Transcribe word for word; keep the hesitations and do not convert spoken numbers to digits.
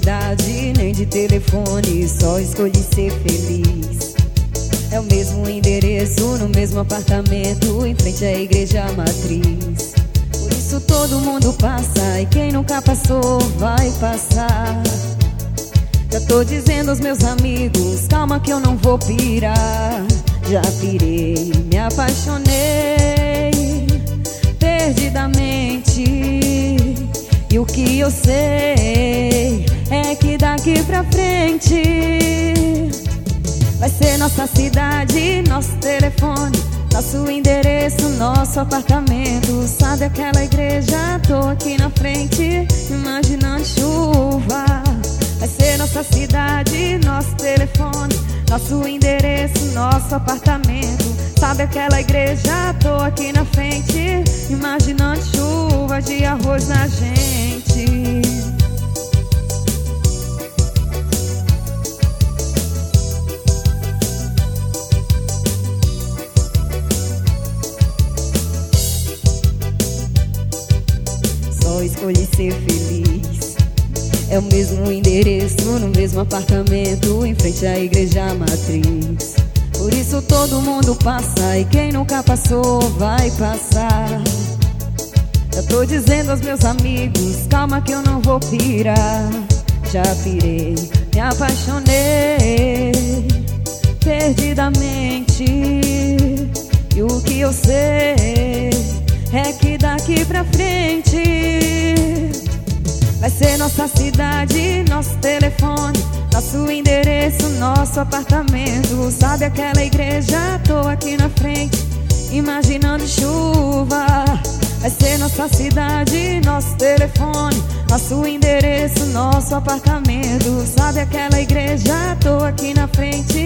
cidade, nem de telefone, só escolhi ser feliz. É o mesmo endereço, no mesmo apartamento, em frente à igreja matriz. Por isso todo mundo passa, e quem nunca passou vai passar. Já tô dizendo aos meus amigos, calma que eu não vou pirar. Já pirei, me apaixonei perdidamente. E o que eu sei é que daqui pra frente vai ser nossa cidade, nosso telefone, nosso endereço, nosso apartamento. Sabe aquela igreja? Tô aqui na frente, imaginando chuva. Vai ser nossa cidade, nosso telefone, nosso endereço, nosso apartamento. Sabe aquela igreja? Tô aqui na frente, imaginando chuva de arroz na gente. Só escolhi ser feliz. É o mesmo endereço, no mesmo apartamento, em frente à igreja matriz. Por isso todo mundo passa, e quem nunca passou vai passar. Já tô dizendo aos meus amigos, calma que eu não vou pirar. Já pirei, me apaixonei perdidamente. E o que eu sei é que daqui pra frente vai ser nossa cidade, nosso telefone, nosso endereço, nosso apartamento. Sabe aquela igreja? Tô aqui na frente, imaginando chuva. Vai ser nossa cidade, nosso telefone, nosso endereço, nosso apartamento. Sabe aquela igreja? Tô aqui na frente,